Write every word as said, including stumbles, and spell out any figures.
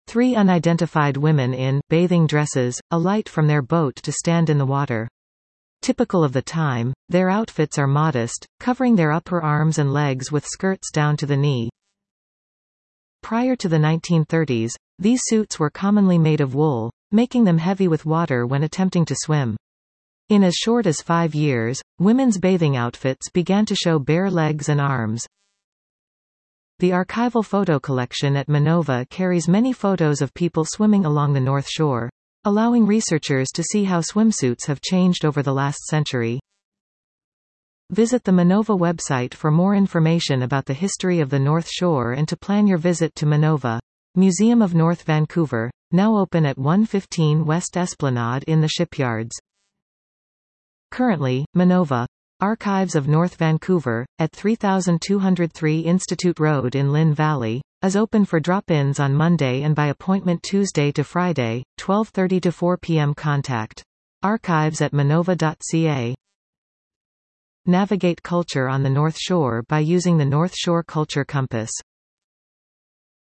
Three unidentified women in bathing dresses, alight from their boat to stand in the water. Typical of the time, their outfits are modest, covering their upper arms and legs with skirts down to the knee. Prior to the nineteen thirties, these suits were commonly made of wool, making them heavy with water when attempting to swim. In as short as five years, women's bathing outfits began to show bare legs and arms. The archival photo collection at Minova carries many photos of people swimming along the North Shore, allowing researchers to see how swimsuits have changed over the last century. Visit the Minova website for more information about the history of the North Shore and to plan your visit to Minova. Museum of North Vancouver, now open at one fifteen West Esplanade in the Shipyards. Currently, Minova, Archives of North Vancouver, at three thousand two hundred three Institute Road in Lynn Valley, is open for drop-ins on Monday and by appointment Tuesday to Friday, twelve thirty to four p m Contact archives at minova dot c a. Navigate culture on the North Shore by using the North Shore Culture Compass.